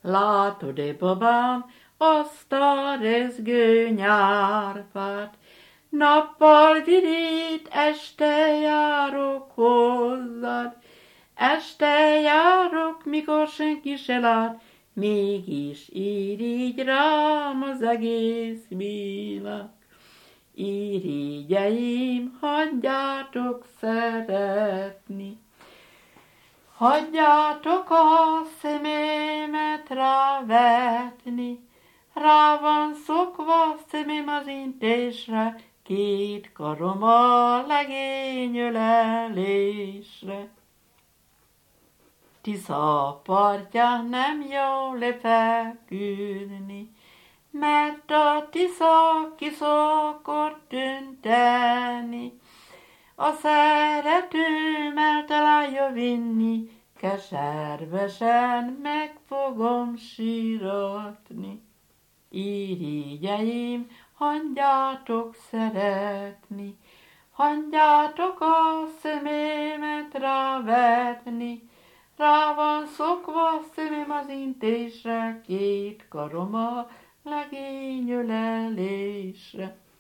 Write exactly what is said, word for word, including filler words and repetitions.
Látod-e, babám, azt a rezgő nyárfát? Nappal vidít, este járok hozzád. Este járok, mikor senki se lát, mégis irigy rám az egész világ. Irigyeim, hagyjátok szeretni, hagyjátok a szememet rávetni. Rá van szokva szemem az intésre, két karom a legényölelésre. Tisza partján nem jó lefeküdni, mert a Tisza ki szokott tünteni. A szeretőm eltalálja vinni, keservesen meg fogom síratni. Irigyeim, hagyjátok szeretni, hagyjátok a szememet rávetni. Rá van szokva szemem az intésre, két karom a legényölelésre.